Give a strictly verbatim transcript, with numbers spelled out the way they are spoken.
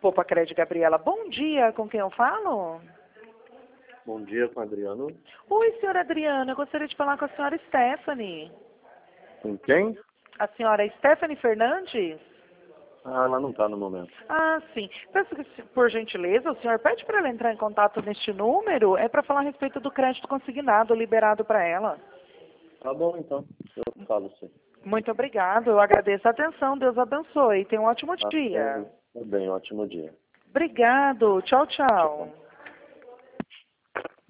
Poupa Crédito, Gabriela. Bom dia, com quem eu falo? Bom dia, com o Adriano. Oi, senhora Adriana, eu gostaria de falar com a senhora Stephanie. Com quem? A senhora Stephanie Fernandes? Ah, ela não está no momento. Ah, sim. Peço que, se- por gentileza, o senhor pede para ela entrar em contato neste número, é para falar a respeito do crédito consignado liberado para ela. Tá bom, então. Eu falo sim. Muito obrigado, eu agradeço a atenção, Deus abençoe. Tenha um ótimo Tá dia. bem, tá bem, ótimo dia. Obrigado, tchau, tchau. Tchau.